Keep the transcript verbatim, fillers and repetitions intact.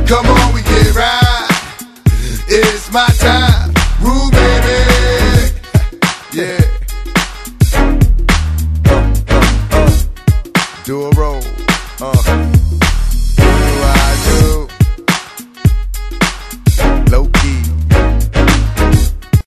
Come on, we get right. It's my time. Rule, baby. Yeah. Uh, uh, uh. Do a roll. Uh.